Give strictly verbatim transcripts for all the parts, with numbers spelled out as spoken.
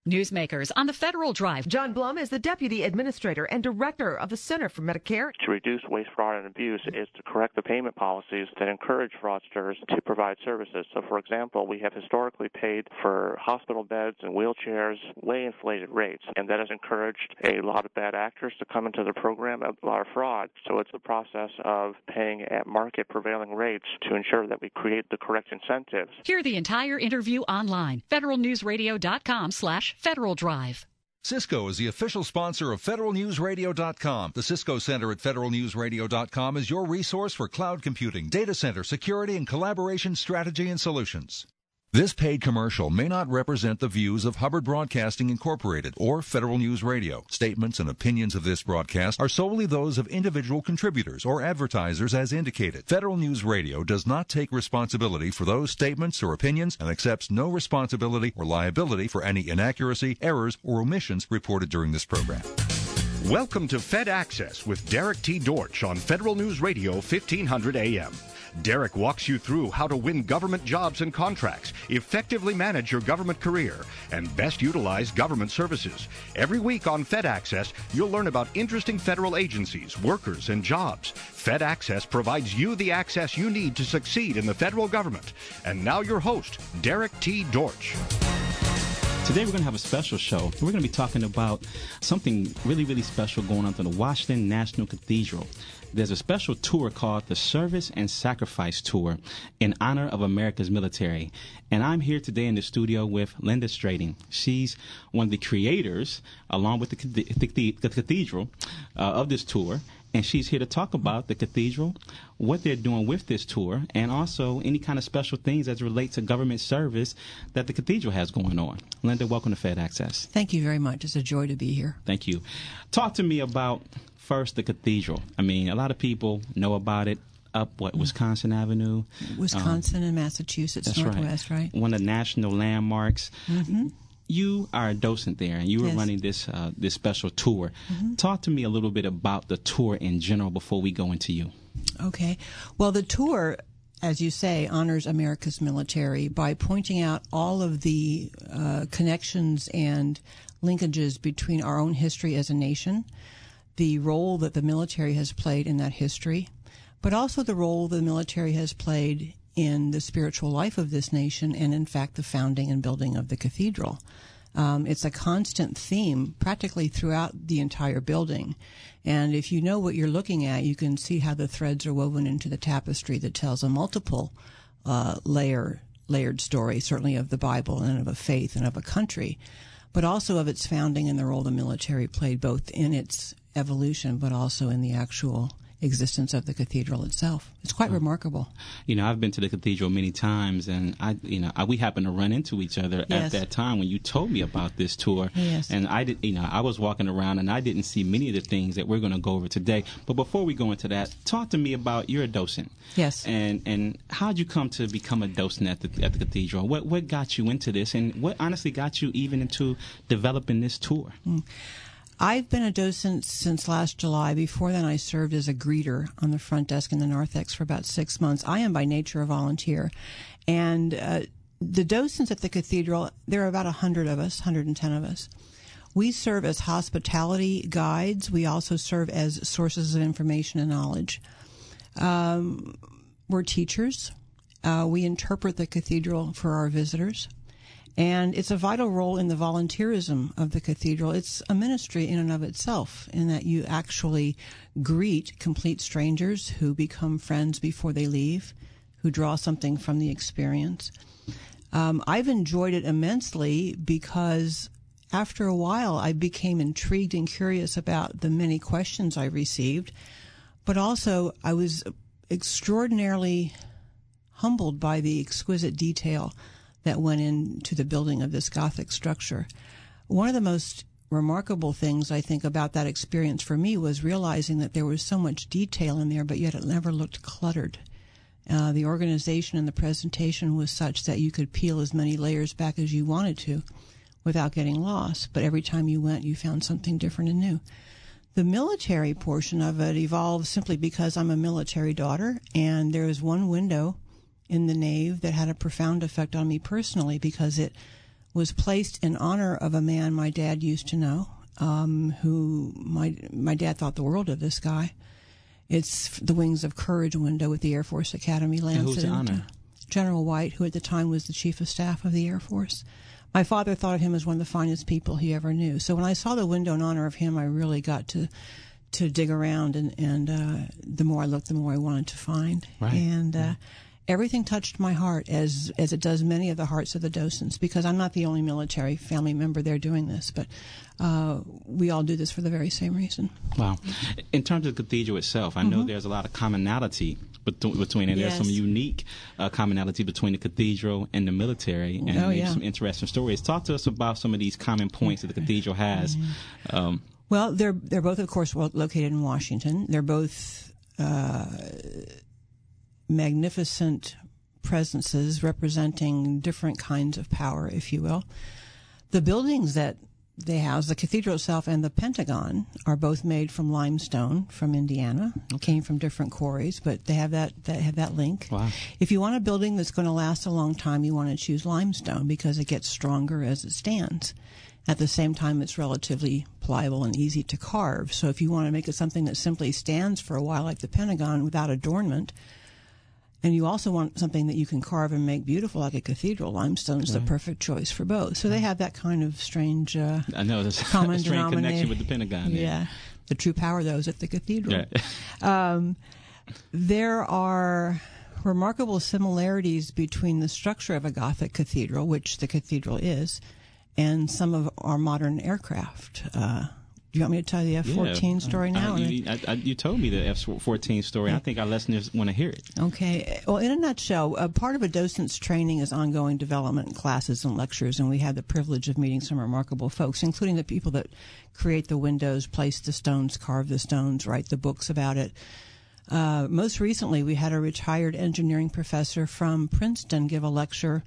Newsmakers on the Federal Drive. John Blum is the Deputy Administrator and Director of the Center for Medicare. To reduce waste, fraud, and abuse is to correct the payment policies that encourage fraudsters to provide services. So, for example, we have historically paid for hospital beds and wheelchairs way inflated rates, and that has encouraged a lot of bad actors to come into the program, a lot of fraud. So it's a process of paying at market prevailing rates to ensure that we create the correct incentives. Hear the entire interview online. federalnewsradio.com slash Federal Drive. Cisco is the official sponsor of Federal News Radio dot com. The Cisco Center at Federal News Radio dot com is your resource for cloud computing, data center security, and collaboration strategy and solutions. This paid commercial may not represent the views of Hubbard Broadcasting Incorporated or Federal News Radio. Statements and opinions of this broadcast are solely those of individual contributors or advertisers as indicated. Federal News Radio does not take responsibility for those statements or opinions and accepts no responsibility or liability for any inaccuracy, errors, or omissions reported during this program. Welcome to Fed Access with Derek T. Dortch on Federal News Radio fifteen hundred A M. Derek walks you through how to win government jobs and contracts, effectively manage your government career, and best utilize government services. Every week on Fed Access, you'll learn about interesting federal agencies, workers, and jobs. Fed Access provides you the access you need to succeed in the federal government. And now your host, Derek T. Dortch. Today we're going to have a special show. We're going to be talking about something really, really special going on to the Washington National Cathedral. There's a special tour called the Service and Sacrifice Tour in honor of America's military. And I'm here today in the studio with Linda Strading. She's one of the creators, along with the, the, the, the cathedral, uh, of this tour. And she's here to talk about the cathedral, what they're doing with this tour, and also any kind of special things as it relates to government service that the cathedral has going on. Linda, welcome to Fed Access. Thank you very much. It's a joy to be here. Thank you. Talk to me about, first, the cathedral. I mean, a lot of people know about it up, what, Wisconsin Avenue? Wisconsin um, and Massachusetts, that's Northwest, right. right? One of the national landmarks. Mm-hmm. You are a docent there, and you were yes. running this uh, this special tour. Mm-hmm. Talk to me a little bit about the tour in general before we go into you. Okay. Well, the tour, as you say, honors America's military by pointing out all of the uh, connections and linkages between our own history as a nation, the role that the military has played in that history, but also the role the military has played in the spiritual life of this nation and, in fact, the founding and building of the cathedral. Um, it's a constant theme practically throughout the entire building. And if you know what you're looking at, you can see how the threads are woven into the tapestry that tells a multiple uh, layer, layered story, certainly of the Bible and of a faith and of a country, but also of its founding and the role the military played both in its evolution but also in the actual existence of the cathedral itself. It's quite oh. remarkable. You know, I've been to the cathedral many times, and I, you know, I, we happened to run into each other yes. at that time when you told me about this tour. Yes. And I did, you know, I was walking around and I didn't see many of the things that we're going to go over today. But before we go into that, talk to me about, you're a docent. Yes. And and how did you come to become a docent at the at the cathedral? What what got you into this, and what honestly got you even into developing this tour? Mm. I've been a docent since last July. Before then, I served as a greeter on the front desk in the Narthex for about six months. I am by nature a volunteer. And uh, the docents at the cathedral, there are about one hundred of us, one hundred ten of us. We serve as hospitality guides. We also serve as sources of information and knowledge. Um, we're teachers. Uh, we interpret the cathedral for our visitors. And it's a vital role in the volunteerism of the cathedral. It's a ministry in and of itself, in that you actually greet complete strangers who become friends before they leave, who draw something from the experience. Um, I've enjoyed it immensely because after a while I became intrigued and curious about the many questions I received, but also I was extraordinarily humbled by the exquisite detail that went into the building of this Gothic structure. One of the most remarkable things, I think, about that experience for me was realizing that there was so much detail in there, but yet it never looked cluttered. Uh, the organization and the presentation was such that you could peel as many layers back as you wanted to without getting lost, but every time you went, you found something different and new. The military portion of it evolved simply because I'm a military daughter, and there was one window in the nave that had a profound effect on me personally because it was placed in honor of a man my dad used to know, um, who my my dad thought the world of this guy. It's the Wings of Courage window at the Air Force Academy. And who's the honor? General White, who at the time was the Chief of Staff of the Air Force. My father thought of him as one of the finest people he ever knew. So when I saw the window in honor of him, I really got to to dig around, and, and uh, the more I looked, the more I wanted to find. Right. And uh, yeah. everything touched my heart, as as it does many of the hearts of the docents, because I'm not the only military family member there doing this, but uh, we all do this for the very same reason. Wow. In terms of the cathedral itself, I know Mm-hmm. there's a lot of commonality between, between and Yes. there's some unique uh, commonality between the cathedral and the military, and Oh, maybe yeah. some interesting stories. Talk to us about some of these common points that the cathedral has. Um, Well, they're they're both, of course, well, located in Washington. They're both uh, magnificent presences representing different kinds of power, if you will. The buildings that they house, the cathedral itself and the Pentagon, are both made from limestone from Indiana. Came from different quarries, but they have that they have that link. Wow. If you want a building that's going to last a long time, you want to choose limestone because it gets stronger as it stands. At the same time, it's relatively pliable and easy to carve. So if you want to make it something that simply stands for a while, like the Pentagon, without adornment, and you also want something that you can carve and make beautiful, like a cathedral, limestone is Right. the perfect choice for both. So they have that kind of strange uh, I know there's common a strange connection denominator. with the Pentagon. there. Yeah. The true power, though, is at the cathedral. Yeah. Um, there are remarkable similarities between the structure of a Gothic cathedral, which the cathedral is, and some of our modern aircraft. Uh, do you want me to tell you the F fourteen Yeah. story now? Uh, you, I, I, you told me the F fourteen story. I think our listeners want to hear it. Okay. Well, in a nutshell, a part of a docent's training is ongoing development classes and lectures, and we had the privilege of meeting some remarkable folks, including the people that create the windows, place the stones, carve the stones, write the books about it. Uh, most recently, we had a retired engineering professor from Princeton give a lecture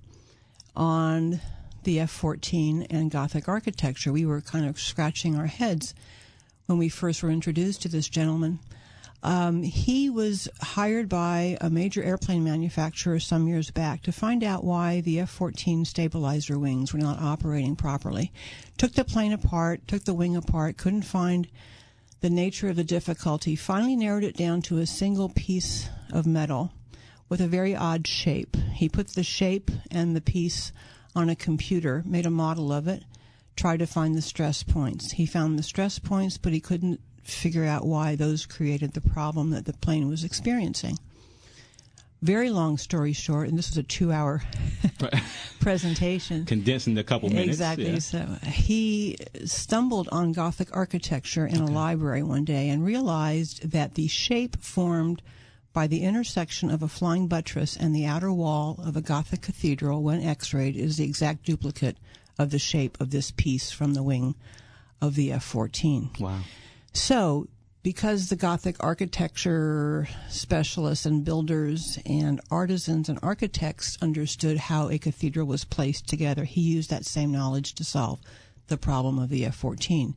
on the F fourteen and Gothic architecture. We were kind of scratching our heads when we first were introduced to this gentleman. Um, he was hired by a major airplane manufacturer some years back to find out why the F fourteen stabilizer wings were not operating properly. Took the plane apart, took the wing apart, couldn't find the nature of the difficulty, finally narrowed it down to a single piece of metal with a very odd shape. He put the shape and the piece on a computer, made a model of it, tried to find the stress points. He found the stress points, but he couldn't figure out why those created the problem that the plane was experiencing. Very long story short, and this was a two-hour presentation. Condensed in a couple minutes. Exactly. Yeah. So he stumbled on Gothic architecture in Okay. a library one day and realized that the shape formed by the intersection of a flying buttress and the outer wall of a Gothic cathedral, when x-rayed, is the exact duplicate of the shape of this piece from the wing of the F fourteen. Wow. So, because the Gothic architecture specialists and builders and artisans and architects understood how a cathedral was placed together, he used that same knowledge to solve the problem of the F fourteen.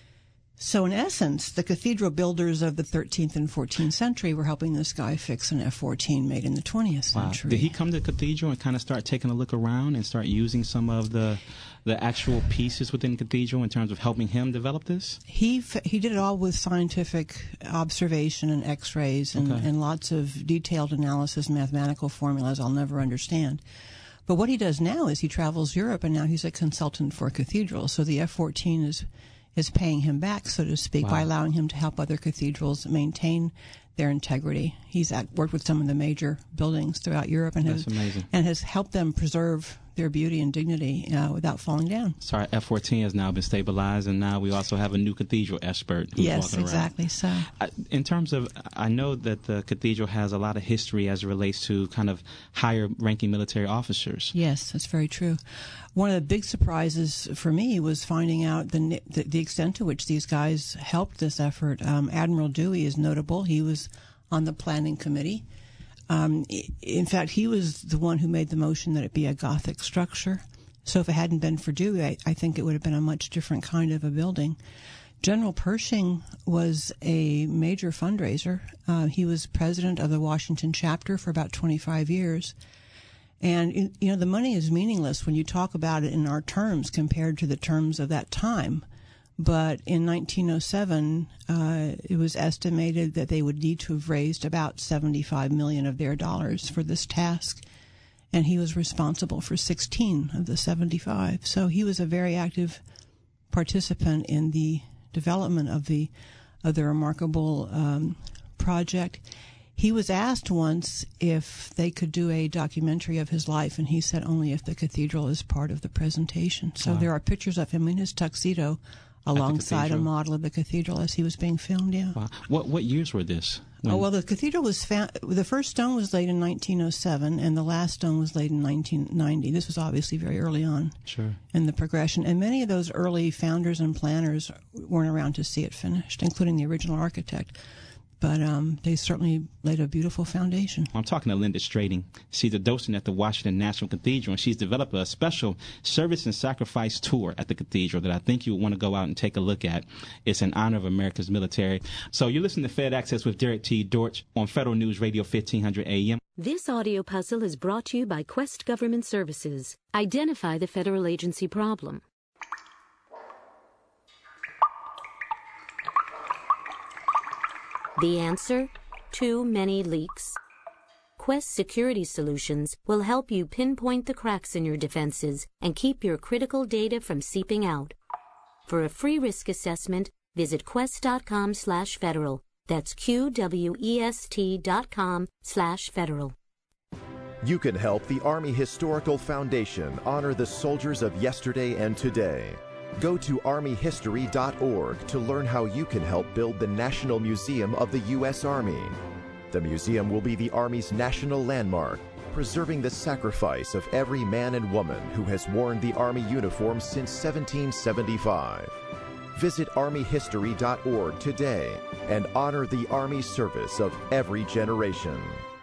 So, in essence, the cathedral builders of the thirteenth and fourteenth century were helping this guy fix an F fourteen made in the twentieth Wow. century. Did he come to the cathedral and kind of start taking a look around and start using some of the the actual pieces within the cathedral in terms of helping him develop this? He f- he did it all with scientific observation and X-rays and, Okay. and lots of detailed analysis, mathematical formulas I'll never understand. But what he does now is he travels Europe, and now he's a consultant for cathedrals. So the F fourteen is is paying him back, so to speak, Wow. by allowing him to help other cathedrals maintain their integrity. He's at, worked with some of the major buildings throughout Europe and That's has amazing. and has helped them preserve their beauty and dignity uh, without falling down. So our F fourteen has now been stabilized, and now we also have a new cathedral expert who's Yes, walking around. exactly. So. I- In terms of, I know that the cathedral has a lot of history as it relates to kind of higher-ranking military officers. Yes, that's very true. One of the big surprises for me was finding out the the, the extent to which these guys helped this effort. Um, Admiral Dewey is notable. He was on the planning committee. Um, i- in fact, he was the one who made the motion that it be a Gothic structure. So if it hadn't been for Dewey, I, I think it would have been a much different kind of a building. General Pershing was a major fundraiser. Uh, he was president of the Washington chapter for about twenty-five years. And, you know, the money is meaningless when you talk about it in our terms compared to the terms of that time. But in nineteen oh seven, uh, it was estimated that they would need to have raised about seventy-five million dollars of their dollars for this task. And he was responsible for sixteen of the seventy-five. So he was a very active participant in the development of the, of the remarkable um, project. He was asked once if they could do a documentary of his life, and he said only if the cathedral is part of the presentation. So wow. There are pictures of him in his tuxedo alongside a model of the cathedral as he was being filmed, yeah. Wow. What what years were this? When... Oh, well, the cathedral was found, the first stone was laid in nineteen oh seven, and the last stone was laid in nineteen ninety. This was obviously very early on sure. in the progression. And many of those early founders and planners weren't around to see it finished, including the original architect. But um, they certainly laid a beautiful foundation. I'm talking to Linda Strading. She's a docent at the Washington National Cathedral, and she's developed a special service and sacrifice tour at the cathedral that I think you would want to go out and take a look at. It's in honor of America's military. So you're listening to Fed Access with Derek T. Dortch on Federal News Radio fifteen hundred A M. This audio puzzle is brought to you by Quest Government Services. Identify the federal agency problem. The answer? Too many leaks. Quest Security Solutions will help you pinpoint the cracks in your defenses and keep your critical data from seeping out. For a free risk assessment, visit quest.com slash federal. That's Q-W-E-S-T dot com slash federal. You can help the Army Historical Foundation honor the soldiers of yesterday and today. Go to army history dot org to learn how you can help build the National Museum of the U S Army. The museum will be the Army's national landmark, preserving the sacrifice of every man and woman who has worn the Army uniform since seventeen seventy-five. Visit army history dot org today and honor the Army service of every generation.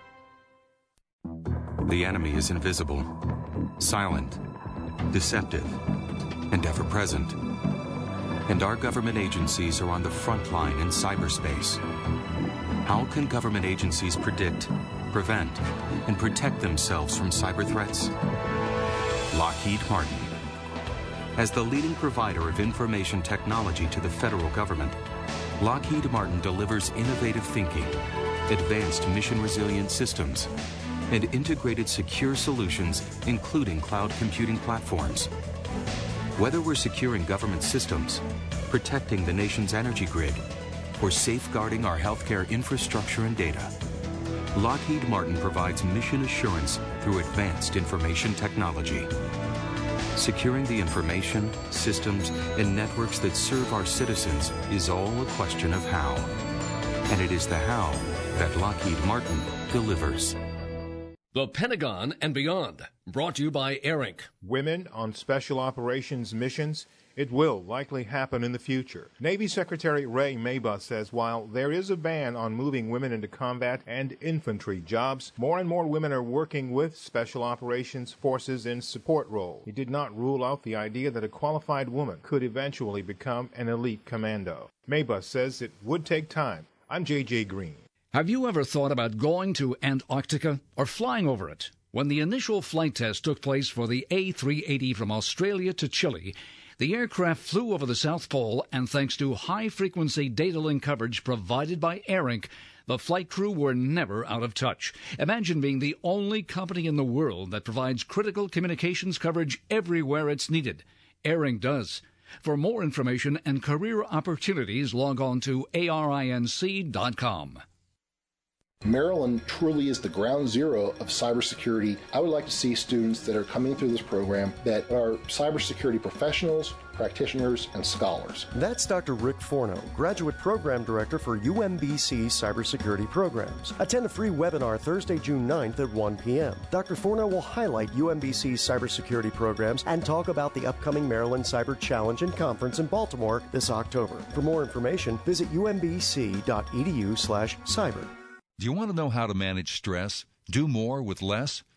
The enemy is invisible, silent, deceptive, and ever-present. And our government agencies are on the front line in cyberspace. How can government agencies predict, prevent, and protect themselves from cyber threats? Lockheed Martin. As the leading provider of information technology to the federal government, Lockheed Martin delivers innovative thinking, advanced mission-resilient systems, and integrated secure solutions, including cloud computing platforms. Whether we're securing government systems, protecting the nation's energy grid, or safeguarding our healthcare infrastructure and data, Lockheed Martin provides mission assurance through advanced information technology. Securing the information, systems, and networks that serve our citizens is all a question of how. And it is the how that Lockheed Martin delivers. The Pentagon and Beyond, brought to you by ARINC. Women on special operations missions, it will likely happen in the future. Navy Secretary Ray Mabus says while there is a ban on moving women into combat and infantry jobs, more and more women are working with special operations forces in support roles. He did not rule out the idea that a qualified woman could eventually become an elite commando. Mabus says it would take time. I'm J J Green. Have you ever thought about going to Antarctica or flying over it? When the initial flight test took place for the A three eighty from Australia to Chile, the aircraft flew over the South Pole, and thanks to high-frequency data link coverage provided by ARINC, the flight crew were never out of touch. Imagine being the only company in the world that provides critical communications coverage everywhere it's needed. ARINC does. For more information and career opportunities, log on to A R I N C dot com. Maryland truly is the ground zero of cybersecurity. I would like to see students that are coming through this program that are cybersecurity professionals, practitioners, and scholars. That's Doctor Rick Forno, Graduate Program Director for U M B C Cybersecurity Programs. Attend a free webinar Thursday, June ninth at one p.m. Doctor Forno will highlight U M B C's cybersecurity programs and talk about the upcoming Maryland Cyber Challenge and Conference in Baltimore this October. For more information, visit U M B C dot E D U slash cyber. Do you want to know how to manage stress, do more with less,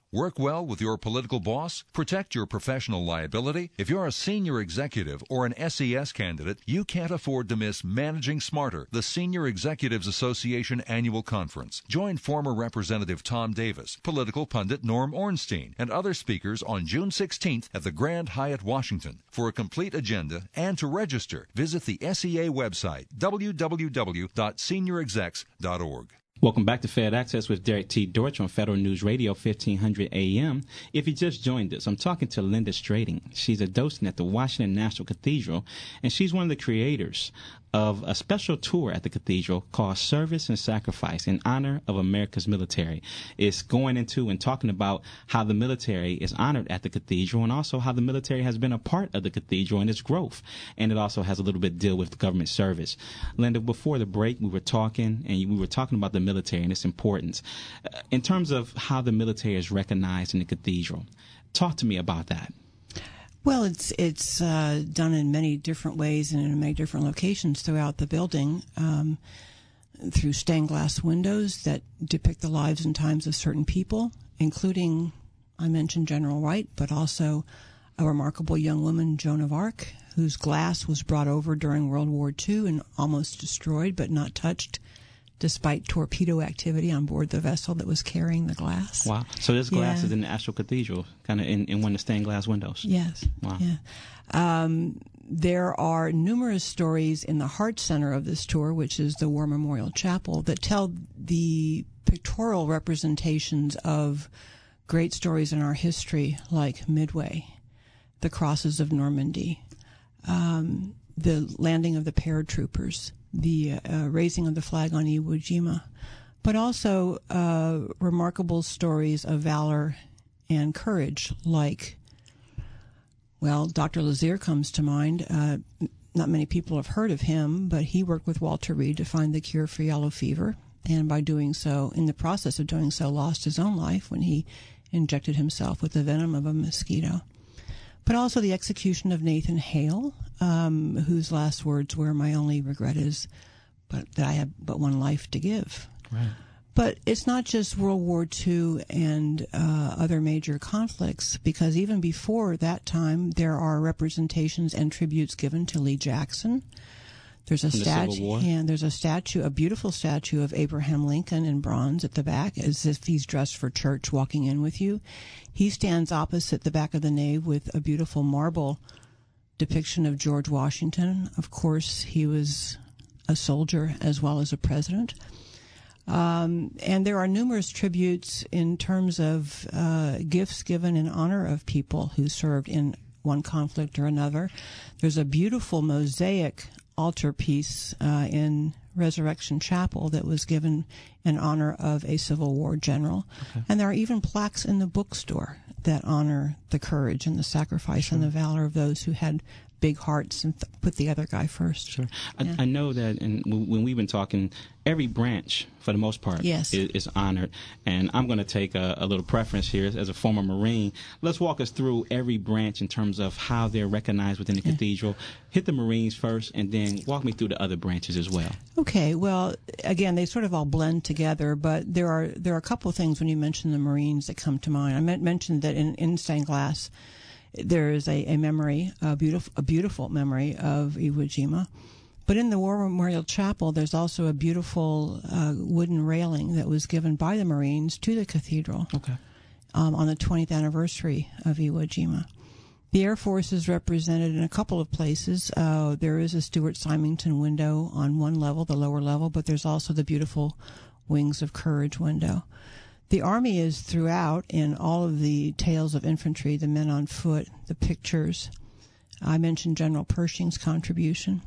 Work well with your political boss? Protect your professional liability? If you're a senior executive or an S E S candidate, you can't afford to miss Managing Smarter, the Senior Executives Association annual conference. Join former Representative Tom Davis, political pundit Norm Ornstein, and other speakers on June sixteenth at the Grand Hyatt, Washington. For a complete agenda and to register, visit the S E A website, w w w dot senior execs dot org. Welcome back to Fed Access with Derek T. Dortch on Federal News Radio, fifteen hundred A M. If you just joined us, I'm talking to Linda Strading. She's a docent at the Washington National Cathedral, and she's one of the creators of a special tour at the cathedral called Service and Sacrifice in honor of America's military. It's going into and talking about how the military is honored at the cathedral and also how the military has been a part of the cathedral and its growth. And it also has a little bit to deal with government service. Linda, before the break, we were talking, and we were talking about the military and its importance. Uh, in terms of how the military is recognized in the cathedral, talk to me about that. Well, it's it's uh, done in many different ways and in many different locations throughout the building, um, through stained glass windows that depict the lives and times of certain people, including, I mentioned General Wright, but also a remarkable young woman, Joan of Arc, whose glass was brought over during World War Two and almost destroyed but not touched, despite torpedo activity on board the vessel that was carrying the glass. Wow. So this glass yeah. is in the actual cathedral, kind of in, in one of the stained glass windows. Yes. Wow. Yeah. Um, there are numerous stories in the heart center of this tour, which is the War Memorial Chapel, that tell the pictorial representations of great stories in our history, like Midway, the crosses of Normandy, um, the landing of the paratroopers, the uh, raising of the flag on Iwo Jima, but also uh, remarkable stories of valor and courage, like, well, Doctor Lazier comes to mind. Uh, not many people have heard of him, but he worked with Walter Reed to find the cure for yellow fever, and by doing so, in the process of doing so, lost his own life when he injected himself with the venom of a mosquito. But also the execution of Nathan Hale, um, whose last words were, "My only regret is but that I have but one life to give." Right. But it's not just World War Two and uh, other major conflicts, because even before that time, there are representations and tributes given to Lee Jackson. There's a statue, and there's a statue, a beautiful statue of Abraham Lincoln in bronze at the back, as if he's dressed for church, walking in with you. He stands opposite the back of the nave with a beautiful marble depiction of George Washington. Of course, he was a soldier as well as a president. Um, and there are numerous tributes in terms of uh, gifts given in honor of people who served in one conflict or another. There's a beautiful mosaic altarpiece uh, in Resurrection Chapel that was given in honor of a Civil War general. Okay. And there are even plaques in the bookstore that honor the courage and the sacrifice sure. and the valor of those who had big hearts and th- put the other guy first. Sure. Yeah. I, I know that, and when we've been talking, every branch, for the most part, yes. is, is honored. And I'm going to take a, a little preference here as a former Marine. Let's walk us through every branch in terms of how they're recognized within the yeah. cathedral. Hit the Marines first, and then walk me through the other branches as well. Okay. Well, again, they sort of all blend together, but there are there are a couple of things when you mention the Marines that come to mind. I meant, mentioned that in, in stained glass, there is a, a memory, a beautiful, a beautiful memory of Iwo Jima. But in the War Memorial Chapel, there's also a beautiful uh, wooden railing that was given by the Marines to the cathedral okay. um, on the twentieth anniversary of Iwo Jima. The Air Force is represented in a couple of places. Uh, there is a Stuart Symington window on one level, the lower level, but there's also the beautiful Wings of Courage window. The Army is throughout in all of the tales of infantry, the men on foot, the pictures. I mentioned General Pershing's contribution.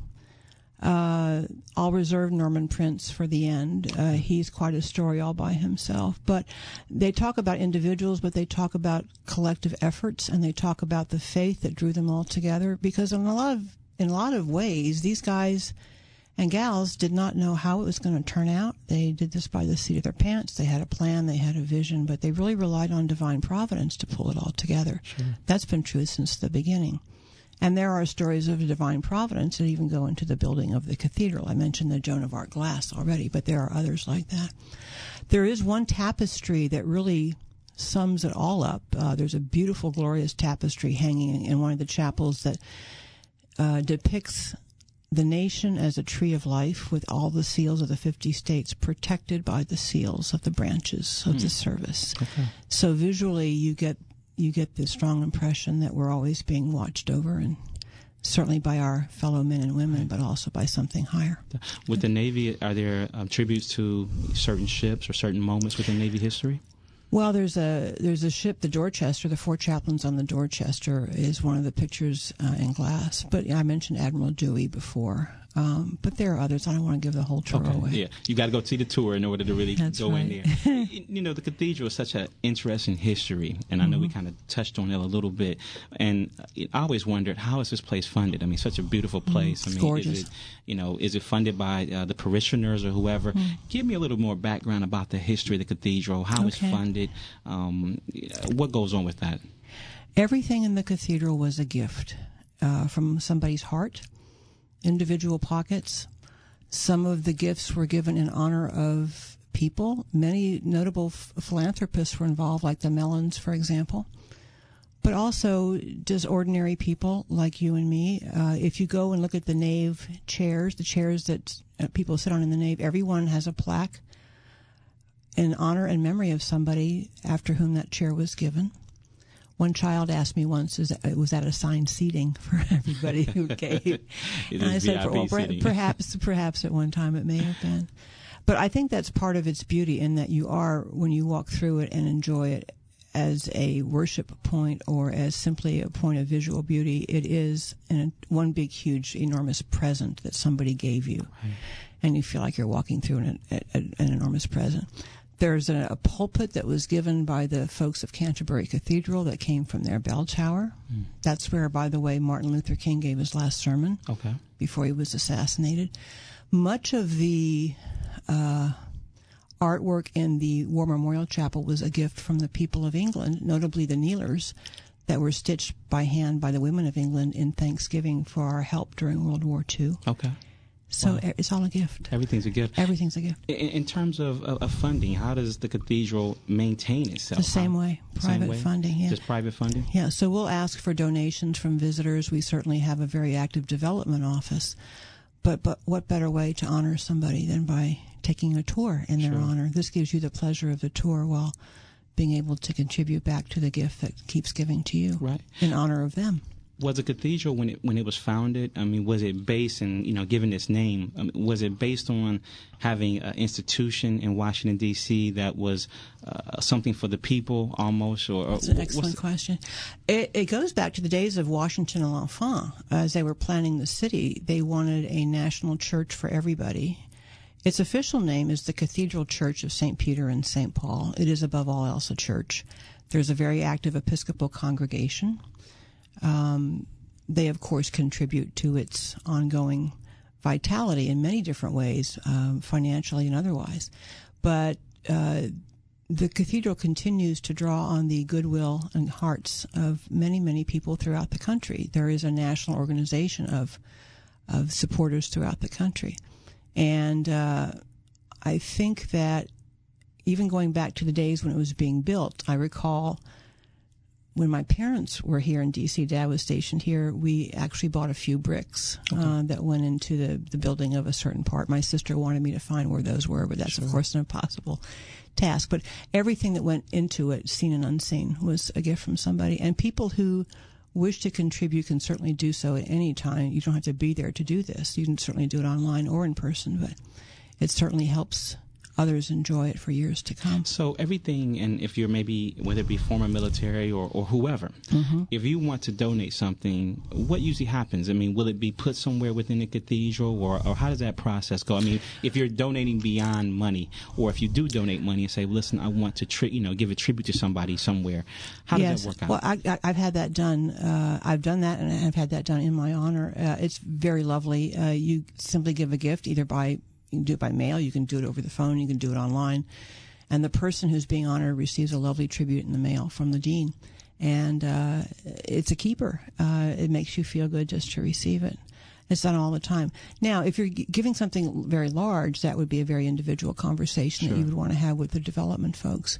Uh, I'll reserve Norman Prince for the end. Uh, he's quite a story all by himself. But they talk about individuals, but they talk about collective efforts, and they talk about the faith that drew them all together. Because in a lot of in a lot of ways, these guys and gals did not know how it was going to turn out. They did this by the seat of their pants. They had a plan, they had a vision, but they really relied on divine providence to pull it all together. Sure. That's been true since the beginning. And there are stories of divine providence that even go into the building of the cathedral. I mentioned the Joan of Arc glass already, but there are others like that. There is one tapestry that really sums it all up. Uh, there's a beautiful, glorious tapestry hanging in one of the chapels that uh, depicts the nation as a tree of life with all the seals of the fifty states protected by the seals of the branches of mm. the service. Okay. So visually you get you get the strong impression that we're always being watched over, and certainly by our fellow men and women, but also by something higher. With the Navy, are there um, tributes to certain ships or certain moments within Navy history? Well, there's a there's a ship, the Dorchester. The four chaplains on the Dorchester is one of the pictures uh, in glass. But I mentioned Admiral Dewey before. Um, but there are others. I don't want to give the whole tour okay. away. Yeah, you got to go see the tour in order to really That's go right. in there. You know, the cathedral is such an interesting history, and I know mm-hmm. we kind of touched on it a little bit. And I always wondered, how is this place funded? I mean, such a beautiful place. Mm, it's I mean, gorgeous. Is it, you know, is it funded by uh, the parishioners or whoever? Mm. Give me a little more background about the history of the cathedral, how okay. it's funded, um, what goes on with that. Everything in the cathedral was a gift uh, from somebody's heart, individual pockets. Some of the gifts were given in honor of people. Many notable f- philanthropists were involved, like the Mellons, for example. But also just ordinary people like you and me. Uh, if you go and look at the nave chairs, the chairs that uh, people sit on in the nave, everyone has a plaque in honor and memory of somebody after whom that chair was given. One child asked me once, "Is that, was that assigned seating for everybody who gave?" And I said, well, perhaps, perhaps at one time it may have been. But I think that's part of its beauty, in that you are, when you walk through it and enjoy it as a worship point or as simply a point of visual beauty, it is an, one big, huge, enormous present that somebody gave you. Right. And you feel like you're walking through an, an, an enormous present. There's a, a pulpit that was given by the folks of Canterbury Cathedral that came from their bell tower. Mm. That's where, by the way, Martin Luther King gave his last sermon okay. before he was assassinated. Much of the uh, artwork in the War Memorial Chapel was a gift from the people of England, notably the kneelers that were stitched by hand by the women of England in thanksgiving for our help during World War Two. Okay. So wow. it's all a gift. Everything's a gift. Everything's a gift. In, in terms of, of, of funding, how does the cathedral maintain itself? The same how, way. Private same way? funding, yeah. Just private funding? Yeah, so we'll ask for donations from visitors. We certainly have a very active development office. But but what better way to honor somebody than by taking a tour in their sure. honor? This gives you the pleasure of the tour while being able to contribute back to the gift that keeps giving to you right. in honor of them. Was the cathedral, when it when it was founded, I mean, was it based in, you know, given its name, I mean, was it based on having an institution in Washington, D C that was uh, something for the people almost? Or, That's an excellent question. It, it goes back to the days of Washington and L'Enfant. As they were planning the city, they wanted a national church for everybody. Its official name is the Cathedral Church of Saint Peter and Saint Paul. It is above all else a church. There's a very active Episcopal congregation. Um, they, of course, contribute to its ongoing vitality in many different ways, um, financially and otherwise. But uh, the cathedral continues to draw on the goodwill and hearts of many, many people throughout the country. There is a national organization of of supporters throughout the country. And uh, I think that even going back to the days when it was being built, I recall when my parents were here in D C, Dad was stationed here, we actually bought a few bricks okay. uh, that went into the, the building of a certain part. My sister wanted me to find where those were, but that's, sure. of course, an impossible task. But everything that went into it, seen and unseen, was a gift from somebody. And people who wish to contribute can certainly do so at any time. You don't have to be there to do this. You can certainly do it online or in person, but it certainly helps others enjoy it for years to come. So everything, and if you're maybe, whether it be former military or, or whoever, mm-hmm. if you want to donate something, what usually happens? I mean, will it be put somewhere within the cathedral, or, or how does that process go? I mean, if you're donating beyond money, or if you do donate money and say, listen, I want to tri- you know, give a tribute to somebody somewhere, how does yes. that work out? Well, I, I, I've had that done. Uh, I've done that, and I've had that done in my honor. Uh, it's very lovely. Uh, you simply give a gift, either by You can do it by mail, you can do it over the phone, you can do it online. And the person who's being honored receives a lovely tribute in the mail from the dean. And uh, it's a keeper. Uh, it makes you feel good just to receive it. It's done all the time. Now, if you're g- giving something very large, that would be a very individual conversation sure. that you would want to have with the development folks.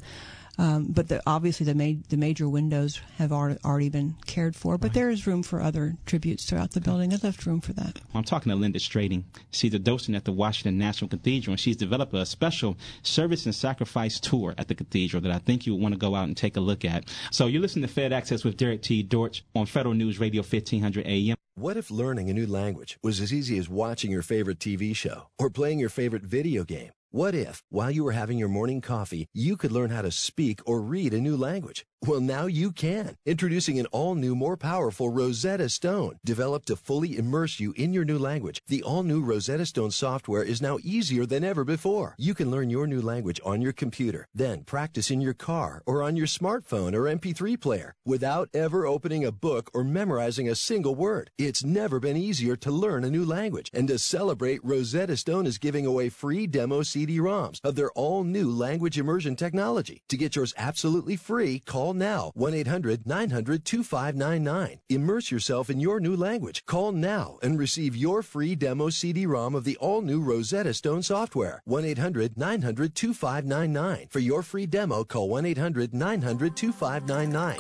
Um, but the, obviously the, ma- the major windows have al- already been cared for, but right. there is room for other tributes throughout the building. They left room for that. I'm talking to Linda Strating. She's a docent at the Washington National Cathedral, and she's developed a special service and sacrifice tour at the cathedral that I think you would want to go out and take a look at. So you're listening to Fed Access with Derek T. Dortch on Federal News Radio fifteen hundred A M. What if learning a new language was as easy as watching your favorite T V show or playing your favorite video game? What if, while you were having your morning coffee, you could learn how to speak or read a new language? Well, now you can. Introducing an all-new, more powerful Rosetta Stone. Developed to fully immerse you in your new language, the all-new Rosetta Stone software is now easier than ever before. You can learn your new language on your computer, then practice in your car or on your smartphone or M P three player without ever opening a book or memorizing a single word. It's never been easier to learn a new language. And to celebrate, Rosetta Stone is giving away free demo C D ROMs of their all-new language immersion technology. To get yours absolutely free, call now, one eight hundred nine hundred twenty-five ninety-nine. Immerse yourself in your new language. Call now and receive your free demo C D ROM of the all-new Rosetta Stone software. one eight hundred nine hundred twenty-five ninety-nine. For your free demo, call one eight hundred nine hundred twenty-five ninety-nine.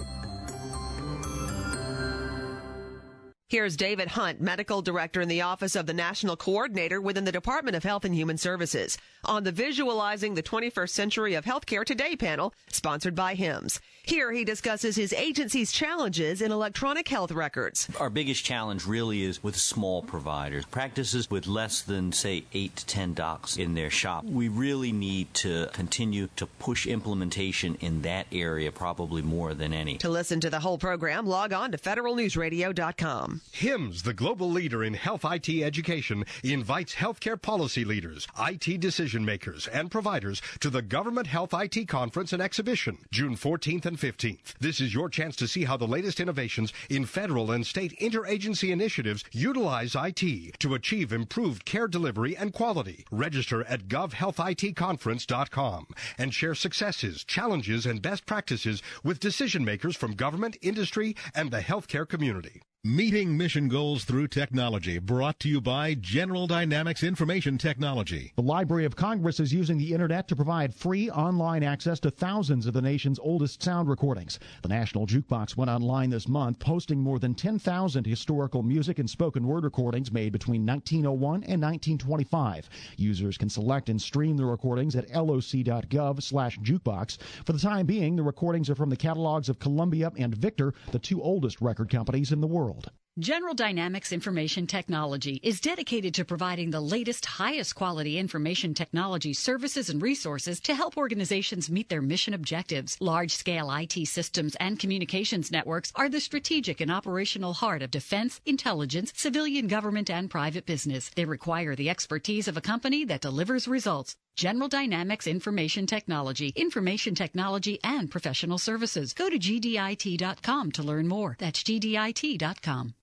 Here's David Hunt, Medical Director in the Office of the National Coordinator within the Department of Health and Human Services, on the Visualizing the twenty-first Century of Healthcare Today panel, sponsored by HIMSS. Here he discusses his agency's challenges in electronic health records. Our biggest challenge really is with small providers, practices with less than, say, eight to ten docs in their shop. We really need to continue to push implementation in that area probably more than any. To listen to the whole program, log on to federal news radio dot com. HIMSS, the global leader in health I T education, invites healthcare policy leaders, I T decision makers, and providers to the Government Health I T Conference and Exhibition, June fourteenth and fifteenth. This is your chance to see how the latest innovations in federal and state interagency initiatives utilize I T to achieve improved care delivery and quality. Register at gov health I T conference dot com and share successes, challenges, and best practices with decision makers from government, industry, and the healthcare community. Meeting mission goals through technology, brought to you by General Dynamics Information Technology. The Library of Congress is using the internet to provide free online access to thousands of the nation's oldest sound recordings. The National Jukebox went online this month, posting more than ten thousand historical music and spoken word recordings made between nineteen oh one and nineteen twenty-five. Users can select and stream the recordings at loc.gov slash jukebox. For the time being, the recordings are from the catalogs of Columbia and Victor, the two oldest record companies in the world. General Dynamics Information Technology is dedicated to providing the latest, highest quality information technology services and resources to help organizations meet their mission objectives. Large-scale I T systems and communications networks are the strategic and operational heart of defense, intelligence, civilian government, and private business. They require the expertise of a company that delivers results. General Dynamics Information Technology, information technology, and professional services. Go to G D I T dot com to learn more. That's G D I T dot com.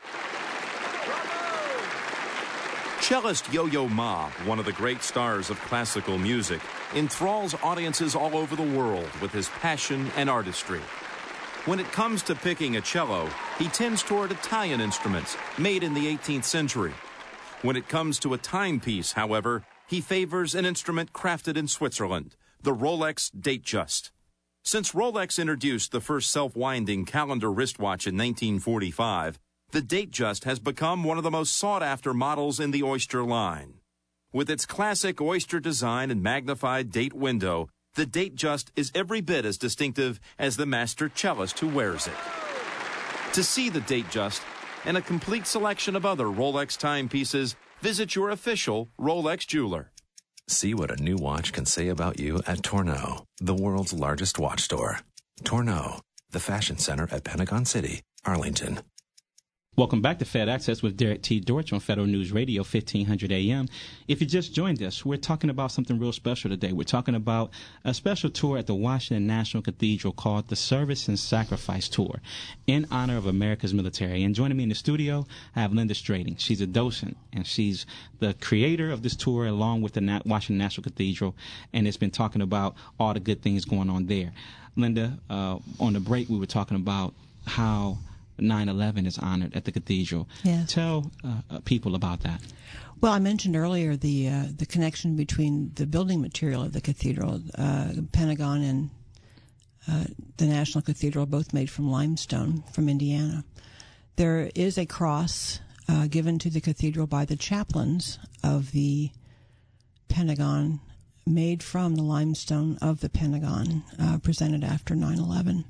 Cellist Yo-Yo Ma, one of the great stars of classical music, enthralls audiences all over the world with his passion and artistry. When it comes to picking a cello, he tends toward Italian instruments made in the eighteenth century. When it comes to a timepiece, however, he favors an instrument crafted in Switzerland, the Rolex Datejust. Since Rolex introduced the first self-winding calendar wristwatch in nineteen forty-five, the Datejust has become one of the most sought-after models in the Oyster line. With its classic Oyster design and magnified date window, the Datejust is every bit as distinctive as the master cellist who wears it. To see the Datejust and a complete selection of other Rolex timepieces, visit your official Rolex jeweler. See what a new watch can say about you at Tourneau, the world's largest watch store. Tourneau, the fashion center at Pentagon City, Arlington. Welcome back to Fed Access with Derek T. Dortch on Federal News Radio, fifteen hundred A M. If you just joined us, we're talking about something real special today. We're talking about a special tour at the Washington National Cathedral called the Service and Sacrifice Tour in honor of America's military. And joining me in the studio, I have Linda Strating. She's a docent, and she's the creator of this tour along with the Na- Washington National Cathedral, and it's been talking about all the good things going on there. Linda, uh, on the break, we were talking about how nine eleven is honored at the cathedral. Yeah. Tell uh, people about that. Well, I mentioned earlier the uh, the connection between the building material of the cathedral, uh, the Pentagon and uh, the National Cathedral, both made from limestone from Indiana. There is a cross uh, given to the cathedral by the chaplains of the Pentagon, made from the limestone of the Pentagon, uh, presented after nine eleven.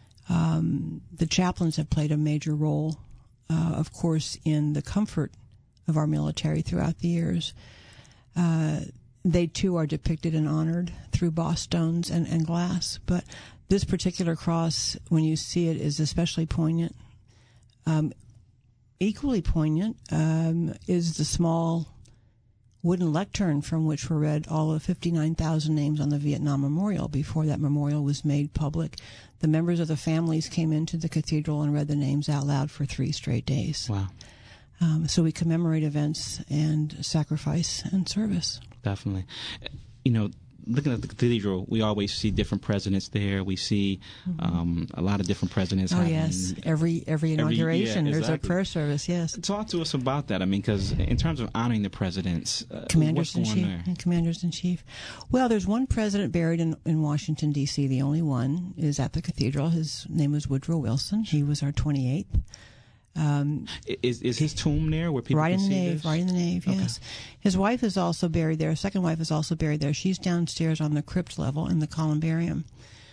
Um, the chaplains have played a major role, uh, of course, in the comfort of our military throughout the years. Uh, they, too, are depicted and honored through boss stones and, and glass. But this particular cross, when you see it, is especially poignant. Um, equally poignant um, is the small wooden lectern from which were read all of fifty-nine thousand names on the Vietnam Memorial before that memorial was made public. The members of the families came into the cathedral and read the names out loud for three straight days. Wow. Um, so we commemorate events and sacrifice and service. Definitely. You know, looking at the cathedral, we always see different presidents there. We see um, a lot of different presidents. Oh, having, yes. Every every inauguration, every, yeah, there's exactly. a prayer service, yes. Talk to us about that. I mean, because in terms of honoring the presidents, uh, Commanders in what's going Chief. there? And Commanders in Chief. Well, there's one president buried in, in Washington, D C The only one is at the cathedral. His name was Woodrow Wilson. He was our twenty-eighth. Um, is is his tomb there where people right can in the see nave, this? right in the nave? Okay. Yes. His wife is also buried there. His second wife is also buried there. She's downstairs on the crypt level in the columbarium.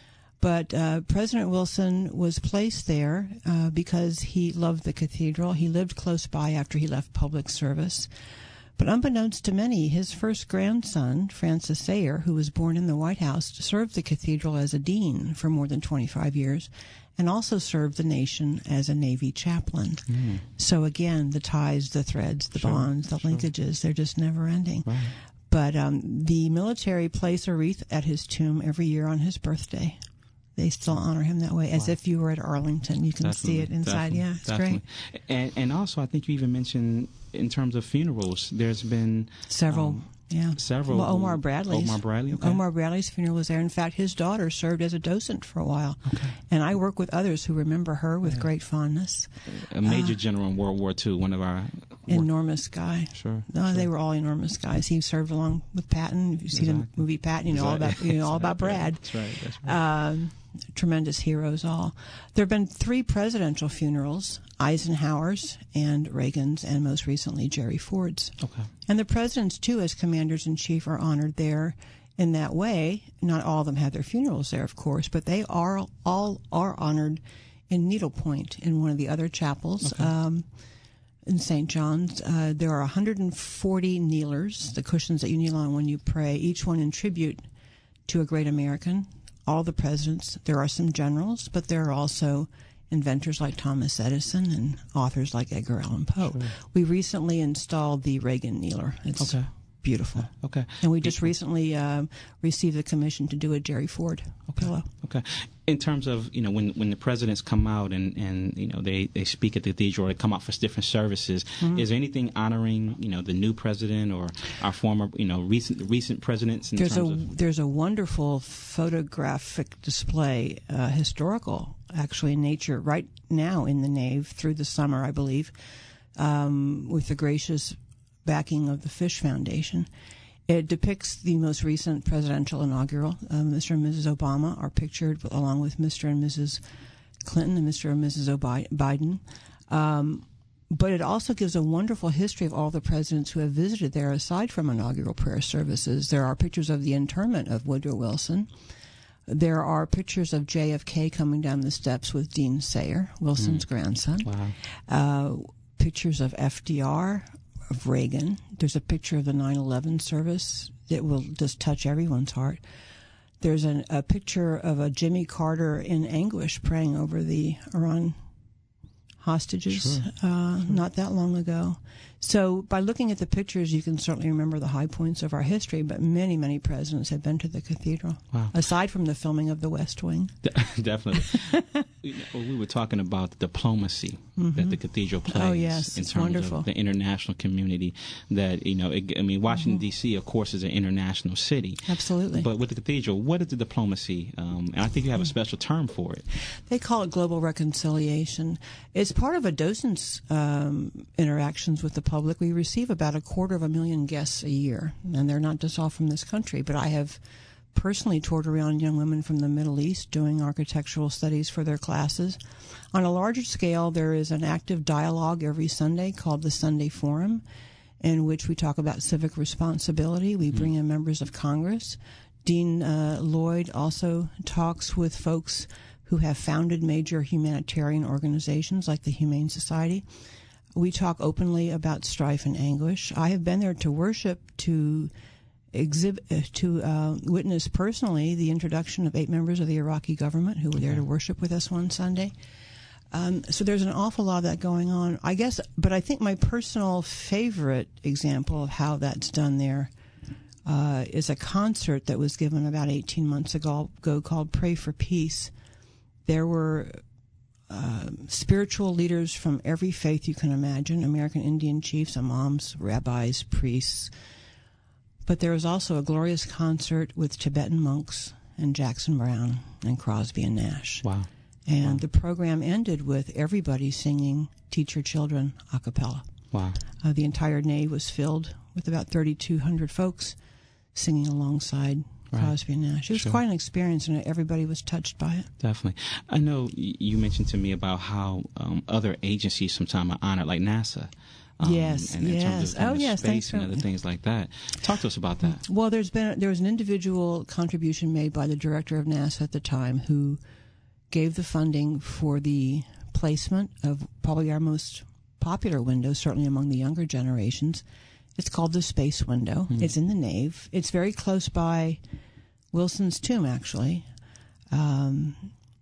But uh, President Wilson was placed there uh, because he loved the cathedral. He lived close by after he left public service. But unbeknownst to many, his first grandson, Francis Sayer, who was born in the White House, served the cathedral as a dean for more than twenty-five years and also served the nation as a Navy chaplain. Mm. So again, the ties, the threads, the sure, bonds, the sure. linkages, they're just never ending. Right. But um, the military place a wreath at his tomb every year on his birthday. They still honor him that way, as wow. if you were at Arlington. You can definitely, see it inside. Yeah, it's definitely. great. And, and also, I think you even mentioned in terms of funerals, there's been several. Um, yeah, several. Well, Omar Bradley's. Omar Bradley. Okay. Omar Bradley's funeral was there. In fact, his daughter served as a docent for a while. Okay. And I work with others who remember her with yeah. great fondness. A major uh, general in World War Two, one of our enormous guy. Sure. No, sure. they were all enormous guys. He served along with Patton. If you see exactly. the movie Patton, you know all about you know all about Brad. That's right. That's right. Um, tremendous heroes all. There have been three presidential funerals, Eisenhower's and Reagan's, and most recently Jerry Ford's. Okay. And the presidents, too, as commanders-in-chief, are honored there in that way. Not all of them have their funerals there, of course, but they are all are honored in Needlepoint, in one of the other chapels. Okay. Um, in Saint John's, uh, there are one hundred forty kneelers, the cushions that you kneel on when you pray, each one in tribute to a great American. All the presidents. There are some generals, but there are also inventors like Thomas Edison and authors like Edgar Allan Poe. Sure. We recently installed the Reagan kneeler. It's okay. beautiful. Okay. And we just recently uh, received the commission to do a Jerry Ford okay. pillow. Okay. In terms of, you know, when, when the presidents come out and, and you know, they, they speak at the cathedral, they come out for different services, mm-hmm. is there anything honoring, you know, the new president or our former, you know, recent recent presidents in there's terms a, of... There's a wonderful photographic display, uh, historical, actually, in nature, right now in the nave through the summer, I believe, um, with the gracious backing of the Fish Foundation. It depicts the most recent presidential inaugural. Uh, Mister and Missus Obama are pictured along with Mister and Missus Clinton and Mister and Missus Obi- Biden. Um, but it also gives a wonderful history of all the presidents who have visited there aside from inaugural prayer services. There are pictures of the interment of Woodrow Wilson. There are pictures of J F K coming down the steps with Dean Sayer, Wilson's mm. grandson. Wow. Uh, pictures of F D R, of Reagan. There's a picture of the nine eleven service that will just touch everyone's heart. There's an, a picture of a Jimmy Carter in anguish praying over the Iran hostages sure. Uh, sure. not that long ago. So by looking at the pictures, you can certainly remember the high points of our history, but many, many presidents have been to the cathedral, wow. aside from the filming of The West Wing. Definitely. We were talking about the diplomacy mm-hmm. that the cathedral plays oh, yes, in it's terms wonderful. of the international community. That, you know, it, I mean, Washington, mm-hmm. D C, of course, is an international city. Absolutely. But with the cathedral, what is the diplomacy? Um, and I think you have a special term for it. They call it global reconciliation. It's part of a docent's um, interactions with the public. We receive about a quarter of a million guests a year, and they're not just all from this country, but I have personally toured around young women from the Middle East doing architectural studies for their classes. On a larger scale, there is an active dialogue every Sunday called the Sunday Forum, in which we talk about civic responsibility. We bring in members of Congress. Dean uh, Lloyd also talks with folks who have founded major humanitarian organizations like the Humane Society. We talk openly about strife and anguish. I have been there to worship, to exhibit, to uh, witness personally the introduction of eight members of the Iraqi government who were okay. there to worship with us one Sunday. Um, so there's an awful lot of that going on, I guess. But I think my personal favorite example of how that's done there uh, is a concert that was given about eighteen months ago, ago called Pray for Peace. There were uh, spiritual leaders from every faith you can imagine, American Indian chiefs, imams, rabbis, priests. But there was also a glorious concert with Tibetan monks and Jackson Browne and Crosby and Nash. Wow. And wow. the program ended with everybody singing Teach Your Children a cappella. Wow. Uh, the entire nave was filled with about thirty-two hundred folks singing alongside right. Crosby and Nash. It was sure. quite an experience, and everybody was touched by it. Definitely. I know you mentioned to me about how um, other agencies sometimes are honored, like NASA. Um, yes, and in yes. terms of, oh, yes. space Thanks and for, other things like that. Talk to us about that. Well, there's been there was an individual contribution made by the director of NASA at the time who gave the funding for the placement of probably our most popular window, certainly among the younger generations. It's called the Space Window. Mm. It's in the nave. It's very close by Wilson's tomb, actually. Um,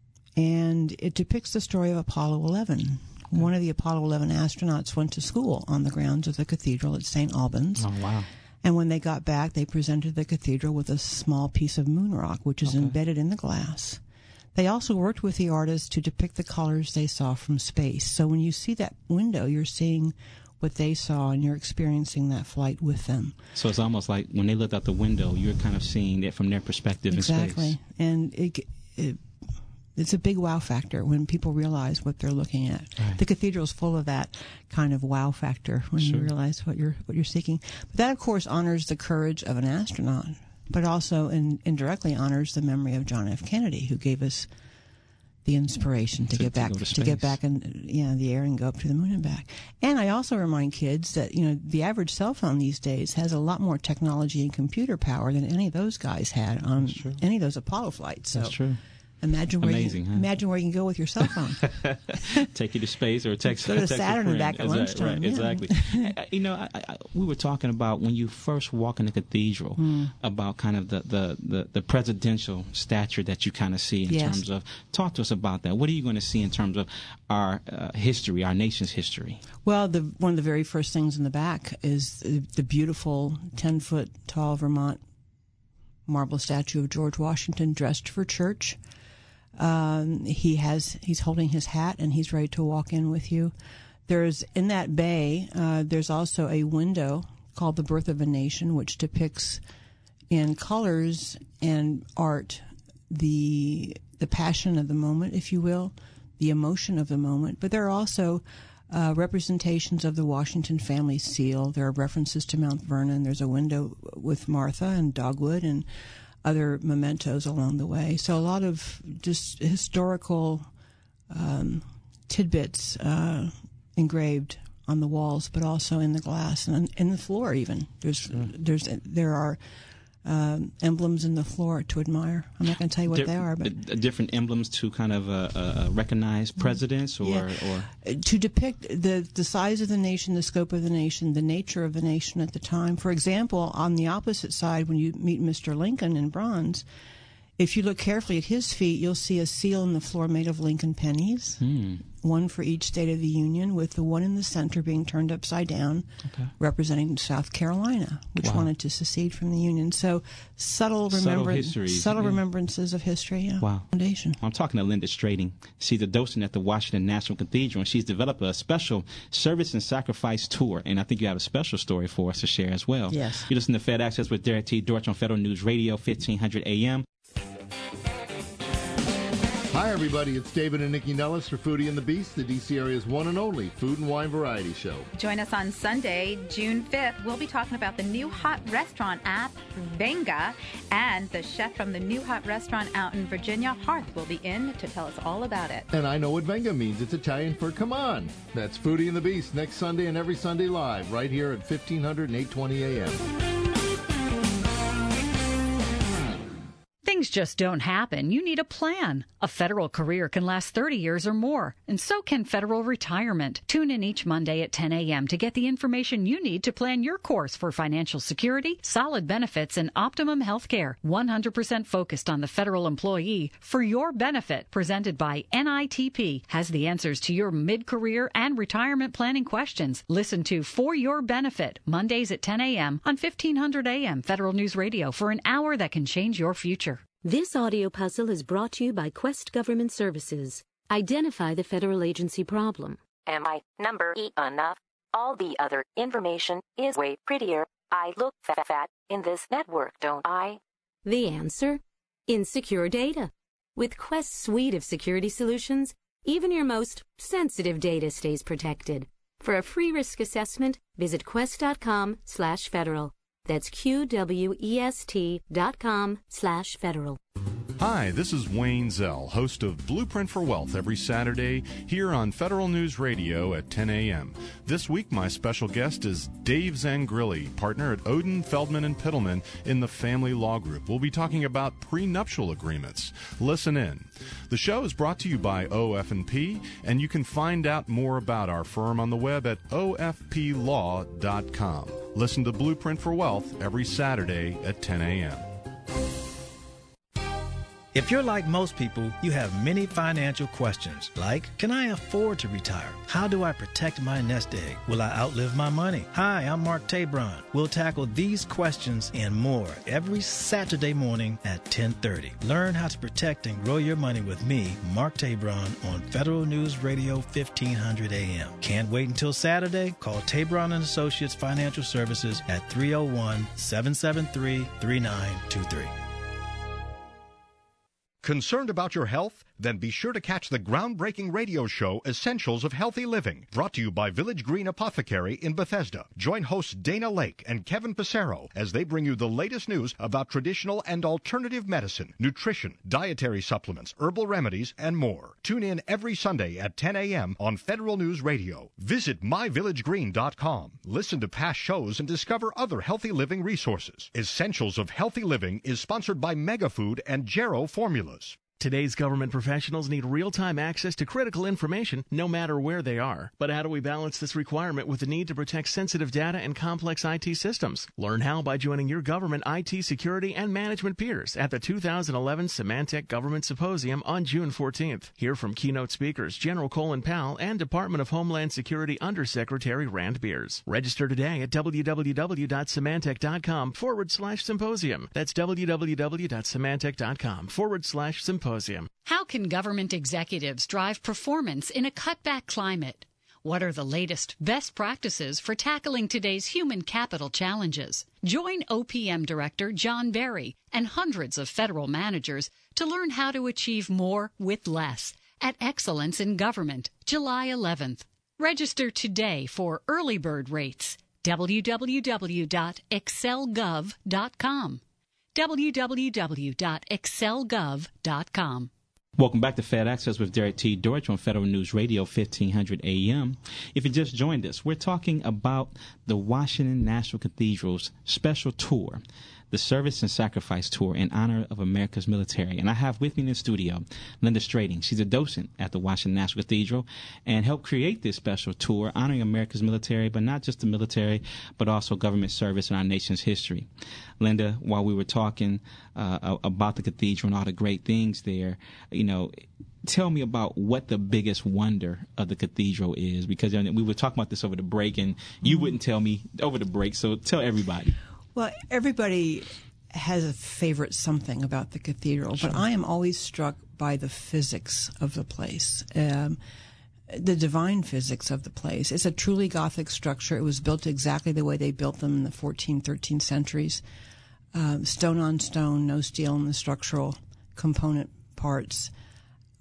and it depicts the story of Apollo eleven. Okay. One of the Apollo eleven astronauts went to school on the grounds of the cathedral at Saint Albans. Oh, wow. And when they got back, they presented the cathedral with a small piece of moon rock, which is okay. embedded in the glass. They also worked with the artists to depict the colors they saw from space. So when you see that window, you're seeing what they saw, and you're experiencing that flight with them. So it's almost like when they looked out the window, you're kind of seeing it from their perspective exactly. in space. Exactly. And it, it, it's a big wow factor when people realize what they're looking at. Right. The cathedral's full of that kind of wow factor when sure. you realize what you're what you're seeking. But that, of course, honors the courage of an astronaut, but also in, indirectly honors the memory of John F. Kennedy, who gave us the inspiration to, to get back to, to get back in yeah, the air and go up to the moon and back. And I also remind kids that, you know, the average cell phone these days has a lot more technology and computer power than any of those guys had on any of those Apollo flights. So That's true. Imagine where Amazing, you, huh? imagine where you can go with your cell phone. Take you to space or text. Go to text Saturn and back at lunchtime. Right, yeah. Exactly. You know, I, I, we were talking about when you first walk in the cathedral mm. about kind of the, the, the, the presidential stature that you kind of see in yes. terms of. Talk to us about that. What are you going to see in terms of our uh, history, our nation's history? Well, the, one of the very first things in the back is the, the beautiful ten foot tall Vermont marble statue of George Washington dressed for church. Um, he has he's holding his hat and he's ready to walk in with you. There's in that bay. Uh, there's also a window called "The Birth of a Nation," which depicts in colors and art the the passion of the moment, if you will, the emotion of the moment. But there are also uh, representations of the Washington family seal. There are references to Mount Vernon. There's a window with Martha and Dogwood and other mementos along the way. So a lot of just historical um, tidbits uh, engraved on the walls, but also in the glass and in the floor. Even there's sure. there's there are um, emblems in the floor to admire. I'm not going to tell you what Di- they are, but different emblems to kind of uh, uh, recognize presidents, or, yeah. or to depict the the size of the nation, the scope of the nation, the nature of the nation at the time. For example, on the opposite side, when you meet Mister Lincoln in bronze, if you look carefully at his feet, you'll see a seal in the floor made of Lincoln pennies, hmm. one for each state of the Union, with the one in the center being turned upside down, okay. representing South Carolina, which wow. wanted to secede from the Union. So subtle, subtle, remembran- histories, subtle yeah. remembrances of history. Yeah. Wow. Foundation. I'm talking to Linda Strading. She's a docent at the Washington National Cathedral, and she's developed a special service and sacrifice tour. And I think you have a special story for us to share as well. Yes. You listen to Fed Access with Derek T. Dortch on Federal News Radio, fifteen hundred A M. Hi, everybody. It's David and Nikki Nellis for Foodie and the Beast, the D C area's one and only food and wine variety show. Join us on Sunday, June fifth. We'll be talking about the new hot restaurant app, Venga, and the chef from the new hot restaurant out in Virginia, Hearth, will be in to tell us all about it. And I know what Venga means. It's Italian for come on. That's Foodie and the Beast next Sunday and every Sunday live right here at fifteen hundred and eight twenty A M. Things just don't happen. You need a plan. A federal career can last thirty years or more, and so can federal retirement. Tune in each Monday at ten A M to get the information you need to plan your course for financial security, solid benefits, and optimum health care. one hundred percent focused on the federal employee for your benefit. Presented by N I T P has the answers to your mid-career and retirement planning questions. Listen to For Your Benefit, Mondays at ten A M on fifteen hundred A M Federal News Radio for an hour that can change your future. This audio puzzle is brought to you by Quest Government Services. Identify the federal agency problem. Am I number E enough? All the other information is way prettier. I look fat, fat in this network, don't I? The answer? Insecure data. With Quest's suite of security solutions, even your most sensitive data stays protected. For a free risk assessment, visit quest.com slash federal. That's Q-W-E-S-T dot com slash federal. Hi, this is Wayne Zell, host of Blueprint for Wealth every Saturday here on Federal News Radio at ten A M. This week, my special guest is Dave Zangrilli, partner at Odin, Feldman, and Pittleman in the Family Law Group. We'll be talking about prenuptial agreements. Listen in. The show is brought to you by O F and P, and you can find out more about our firm on the web at O F P law dot com. Listen to Blueprint for Wealth every Saturday at ten A M. If you're like most people, you have many financial questions, like, can I afford to retire? How do I protect my nest egg? Will I outlive my money? Hi, I'm Mark Tabron. We'll tackle these questions and more every Saturday morning at ten thirty. Learn how to protect and grow your money with me, Mark Tabron, on Federal News Radio fifteen hundred A M. Can't wait until Saturday? Call Tabron and Associates Financial Services at three oh one, seven seven three, three nine two three. Concerned about your health? Then be sure to catch the groundbreaking radio show Essentials of Healthy Living, brought to you by Village Green Apothecary in Bethesda. Join hosts Dana Lake and Kevin Passero as they bring you the latest news about traditional and alternative medicine, nutrition, dietary supplements, herbal remedies, and more. Tune in every Sunday at ten A M on Federal News Radio. Visit my village green dot com. Listen to past shows and discover other healthy living resources. Essentials of Healthy Living is sponsored by Megafood and Jarrow Formulas. Today's government professionals need real-time access to critical information no matter where they are. But how do we balance this requirement with the need to protect sensitive data and complex I T systems? Learn how by joining your government I T security and management peers at the two thousand eleven Symantec Government Symposium on June fourteenth. Hear from keynote speakers General Colin Powell and Department of Homeland Security Undersecretary Rand Beers. Register today at www.symantec.com forward slash symposium. That's www.symantec.com forward slash symposium. How can government executives drive performance in a cutback climate? What are the latest best practices for tackling today's human capital challenges? Join O P M Director John Berry and hundreds of federal managers to learn how to achieve more with less at Excellence in Government, July eleventh. Register today for early bird rates. w w w dot excel gov dot com. w w w dot excel gov dot com. Welcome back to Fed Access with Derek T. Deutsch on Federal News Radio fifteen hundred A M. If you just joined us, we're talking about the Washington National Cathedral's special tour, the Service and Sacrifice Tour in honor of America's military. And I have with me in the studio Linda Strading. She's a docent at the Washington National Cathedral and helped create this special tour honoring America's military, but not just the military, but also government service in our nation's history. Linda, while we were talking uh, about the cathedral and all the great things there, you know, tell me about what the biggest wonder of the cathedral is, because we were talking about this over the break, and you wouldn't tell me over the break, so tell everybody. Well, everybody has a favorite something about the cathedral, sure. But I am always struck by the physics of the place, um, the divine physics of the place. It's a truly Gothic structure. It was built exactly the way they built them in the fourteenth, thirteenth centuries. Um, stone on stone, no steel in the structural component parts.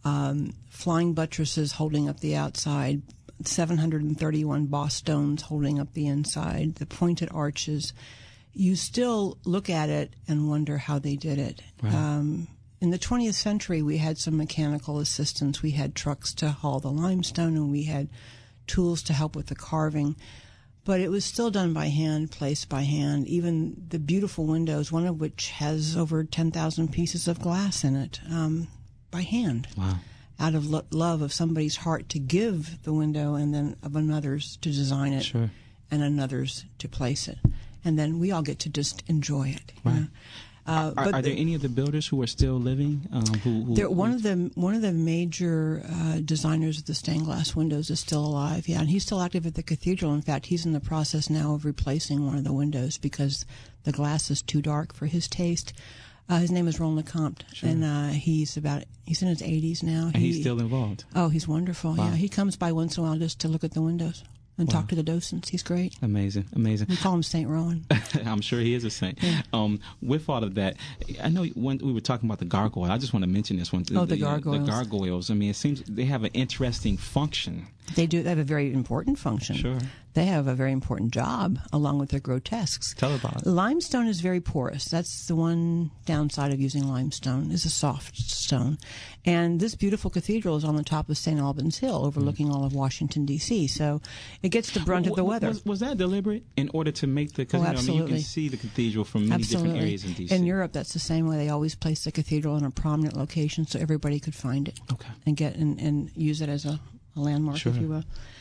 um, flying buttresses holding up the outside, seven hundred thirty-one boss stones holding up the inside, the pointed arches. You still look at it and wonder how they did it. Right. Um, in the twentieth century, we had some mechanical assistance. We had trucks to haul the limestone, and we had tools to help with the carving. But it was still done by hand, placed by hand. Even the beautiful windows, one of which has over ten thousand pieces of glass in it, um, by hand. Wow. Out of lo- love of somebody's heart to give the window, and then of another's to design it, Sure. and another's to place it. And then we all get to just enjoy it. you Right. know? Uh, are but are there the- any of the builders who are still living? Um, who, who, There, one of the one of the major uh, designers of the stained glass windows is still alive, yeah, and he's still active at the cathedral. In fact, he's in the process now of replacing one of the windows because the glass is too dark for his taste. Uh, his name is Roland Lecomte, Sure. and uh, he's about he's in his eighties now. And he, he's still involved. Oh, he's wonderful. Wow. Yeah, he comes by once in a while just to look at the windows and Wow. talk to the docents. He's great. Amazing, amazing. We call him Saint Rowan. I'm sure he is a saint. Yeah. Um, with all of that, I know when we were talking about the gargoyle, I just want to mention this one. Oh, the uh, gargoyles. The gargoyles. I mean, it seems they have an interesting function. They do. They have a very important function. Sure. They have a very important job, along with their grotesques. Tell about it. Limestone is very porous. That's the one downside of using limestone. It's a soft stone. And this beautiful cathedral is on the top of Saint Albans Hill, overlooking mm. all of Washington, D C, so it gets the brunt w- of the weather. Was, was that deliberate in order to make the... Because oh, you know, I mean, you can absolutely. see the cathedral from many Absolutely. different areas in D C. In Europe, that's the same way. They always place the cathedral in a prominent location so everybody could find it okay. and get and, and use it as a, a landmark, sure. if you will.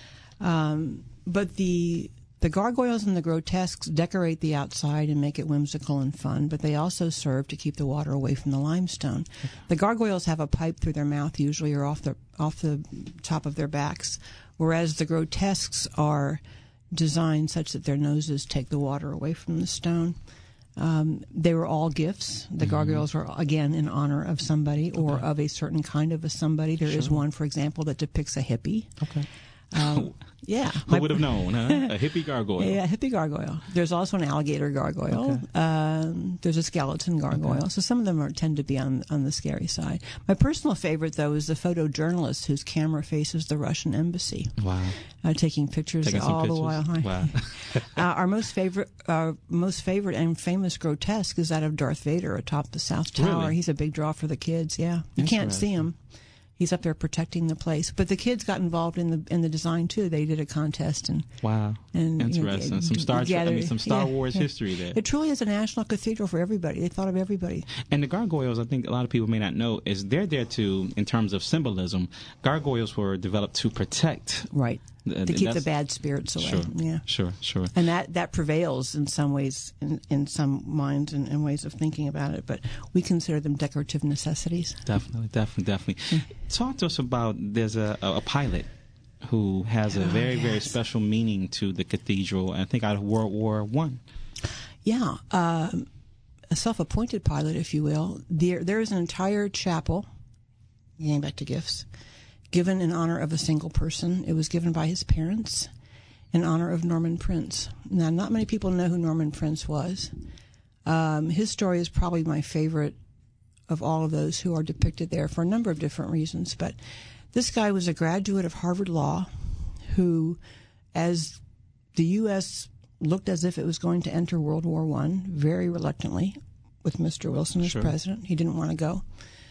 Um, but the the gargoyles and the grotesques decorate the outside and make it whimsical and fun, but they also serve to keep the water away from the limestone. Okay. The gargoyles have a pipe through their mouth usually, or off the off the top of their backs, whereas the grotesques are designed such that their noses take the water away from the stone. Um, they were all gifts. The mm-hmm. gargoyles were, again, in honor of somebody or okay. of a certain kind of a somebody. There sure. is one, for example, that depicts a hippie. Okay. Um, yeah. Who would have known, huh? A hippie gargoyle. Yeah, a hippie gargoyle. There's also an alligator gargoyle. Okay. Um, there's a skeleton gargoyle. Okay. So some of them are, tend to be on on the scary side. My personal favorite, though, is the photojournalist whose camera faces the Russian embassy. Wow. Uh, taking pictures taking all pictures? the while. Wow. uh, our most favorite, our most favorite and famous grotesque is that of Darth Vader atop the South Tower. Really? He's a big draw for the kids. Yeah, you can't see him. He's up there protecting the place, but the kids got involved in the in the design too. They did a contest and wow, and interesting. You know, some Star Trek, I mean, some Star yeah, Wars yeah. history there. It truly is a national cathedral for everybody. They thought of everybody. And the gargoyles, I think a lot of people may not know, is they're there to, in terms of symbolism. Gargoyles were developed to protect, right, the, to keep the bad spirits away. Sure, yeah, sure, sure. And that that prevails in some ways, in, in some minds and, and ways of thinking about it. But we consider them decorative necessities. Definitely, definitely, definitely. Talk to us about. There's a, a, a pilot who has a oh, very, yes. very special meaning to the cathedral, I think out of World War One. Yeah, um, a self-appointed pilot, if you will. There, there is an entire chapel, getting back to gifts, given in honor of a single person. It was given by his parents in honor of Norman Prince. Now, not many people know who Norman Prince was. Um, his story is probably my favorite of all of those who are depicted there for a number of different reasons. But this guy was a graduate of Harvard Law who, as the U S looked as if it was going to enter World War One, very reluctantly, with Mister Wilson as sure. president. He didn't want to go.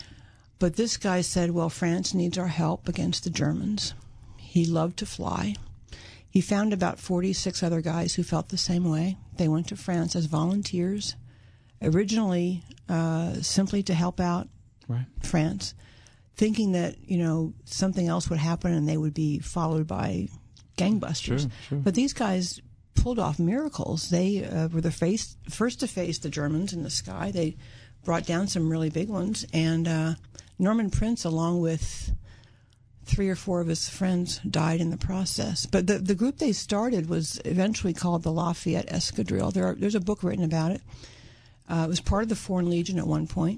But this guy said, well, France needs our help against the Germans. He loved to fly. He found about forty-six other guys who felt the same way. They went to France as volunteers, originally uh, simply to help out right. France, thinking that, you know, something else would happen and they would be followed by gangbusters. Sure, sure. But these guys pulled off miracles. They uh, were the face, first to face the Germans in the sky. They brought down some really big ones. And uh, Norman Prince, along with three or four of his friends, died in the process. But the, the group they started was eventually called the Lafayette Escadrille. There are, there's a book written about it. Uh, it was part of the Foreign Legion at one point.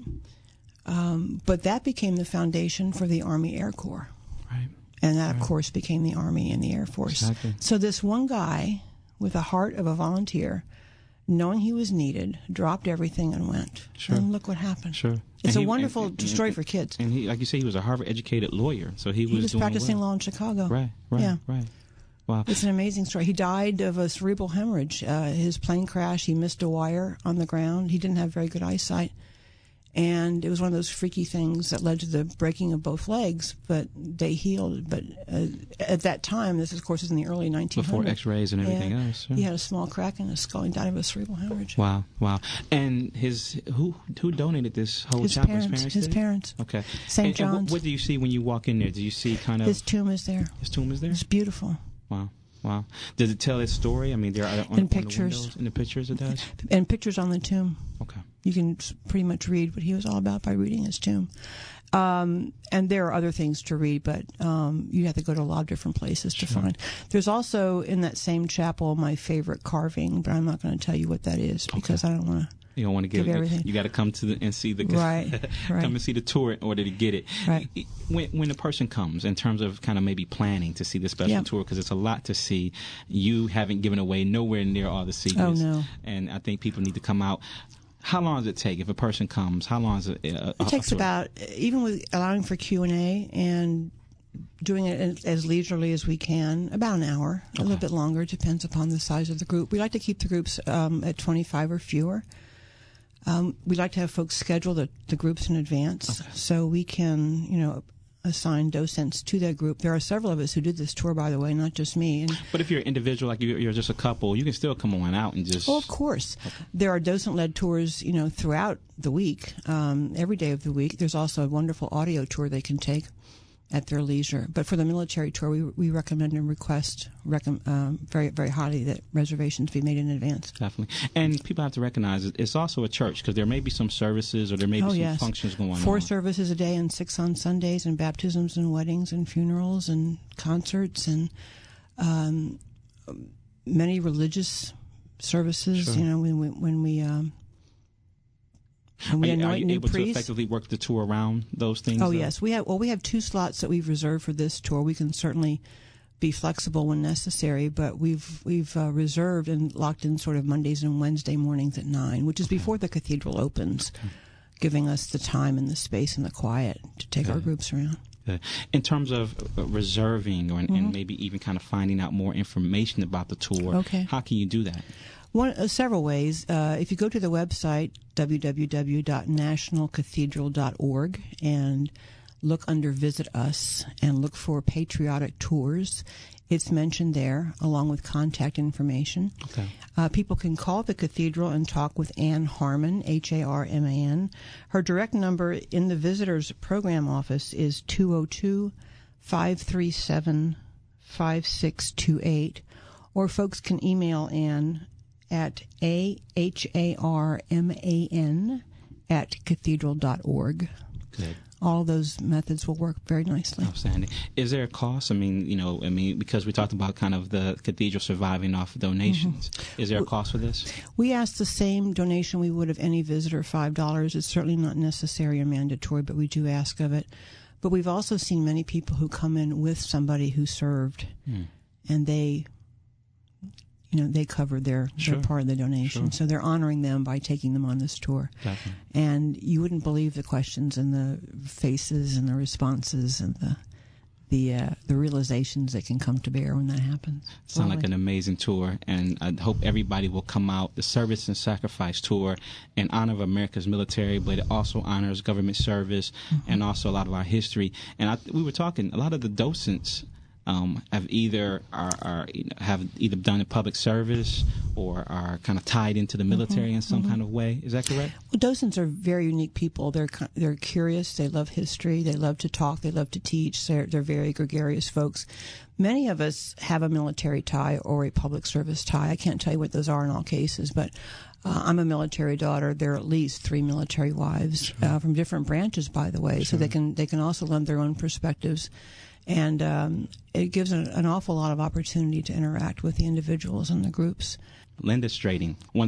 Um, but that became the foundation for the Army Air Corps. Right. And that, right. of course, became the Army and the Air Force. Exactly. So this one guy with the heart of a volunteer knowing he was needed, dropped everything and went. Sure. And look what happened. Sure. It's and a he, wonderful and, and, story and, for kids. And he, like you say, he was a Harvard-educated lawyer, so he was He was doing practicing well. law in Chicago. Right, right, yeah. right. Wow. It's an amazing story. He died of a cerebral hemorrhage. Uh, his plane crash, he missed a wire on the ground. He didn't have very good eyesight. And it was one of those freaky things that led to the breaking of both legs, but they healed. But uh, at that time, this, of course, is in the early nineteen hundreds. Before x-rays and everything yeah, else. Yeah. He had a small crack in his skull. He died of a cerebral hemorrhage. Wow, wow. And his who who donated this whole his chapel? Parents, his parents. His did? parents. Okay. Saint And, John's. and what, what do you see when you walk in there? Do you see kind of... His tomb is there. His tomb is there? It's beautiful. Wow. Wow. Does it tell its story? I mean, there are on, in pictures. On the windows, in the pictures it does? And pictures on the tomb. Okay. You can pretty much read what he was all about by reading his tomb. Um, and there are other things to read, but um, you have to go to a lot of different places to Sure. find. There's also in that same chapel my favorite carving, but I'm not going to tell you what that is because okay. I don't want to. You don't want to give, give it. everything. You got to come to the and see the right, right. come and see the tour in order to get it. Right. When when a person comes, in terms of kind of maybe planning to see the special yep. tour, because it's a lot to see. You haven't given away nowhere near all the secrets. Oh no! And I think people need to come out. How long does it take if a person comes? How long is it? Uh, it takes about, even with allowing for Q and A and doing it as leisurely as we can, about an hour. Okay. A little bit longer, depends upon the size of the group. We like to keep the groups um, at twenty-five or fewer. Um, we like to have folks schedule the, the groups in advance okay. so we can, you know, assign docents to that group. There are several of us who did this tour, by the way, not just me. And but if you're an individual, like you're, you're just a couple, you can still come on out and just... Well, of course. Okay. There are docent-led tours, you know, throughout the week, um, every day of the week. There's also a wonderful audio tour they can take at their leisure. But for the military tour, we we recommend and request recom- um, very, very highly that reservations be made in advance. Definitely. And people have to recognize it, it's also a church, because there may be some services or there may be oh, some yes. functions going Four on. Four services a day and six on Sundays, and baptisms and weddings and funerals and concerts and um, many religious services. Sure. You know, when we... When we um, And we are, anoint are you new able priests. to effectively work the tour around those things? Oh though? yes, we have. Well, we have two slots that we've reserved for this tour. We can certainly be flexible when necessary, but we've we've uh, reserved and locked in sort of Mondays and Wednesday mornings at nine, which is okay. before the cathedral opens, okay. giving us the time and the space and the quiet to take okay. our groups around. Okay. In terms of uh, reserving or, mm-hmm. and maybe even kind of finding out more information about the tour, okay. how can you do that? One, uh, several ways. Uh, if you go to the website, w w w dot national cathedral dot org, and look under Visit Us and look for Patriotic Tours, it's mentioned there, along with contact information. Okay. Uh, people can call the cathedral and talk with Ann Harmon, H A R M A N. Her direct number in the visitors program office is two oh two, five three seven, five six two eight, or folks can email Ann at A H A R M A N at cathedral dot org. Good. All of those methods will work very nicely. Outstanding. Is there a cost? I mean, you know, I mean, because we talked about kind of the cathedral surviving off donations. Mm-hmm. Is there a cost for this? We ask the same donation we would of any visitor, five dollars. It's certainly not necessary or mandatory, but we do ask of it. But we've also seen many people who come in with somebody who served, mm. and they... You know, they covered their, sure. their part of the donation. Sure. So they're honoring them by taking them on this tour. Definitely. And you wouldn't believe the questions and the faces and the responses and the the uh, the realizations that can come to bear when that happens. Sounds like an amazing tour, and I hope everybody will come out. The Service and Sacrifice Tour in honor of America's military, but it also honors government service mm-hmm. and also a lot of our history. And I, we were talking, a lot of the docents Um, have either are, are you know, have either done a public service or are kind of tied into the military mm-hmm, in some mm-hmm. kind of way. Is that correct? Well, docents are very unique people. They're they're curious. They love history. They love to talk. They love to teach. They're they're very gregarious folks. Many of us have a military tie or a public service tie. I can't tell you what those are in all cases, but uh, I'm a military daughter. There are at least three military wives sure. uh, from different branches, by the way, sure. so they can they can also lend their own perspectives. And um, it gives an, an awful lot of opportunity to interact with the individuals and the groups. Linda Strading, one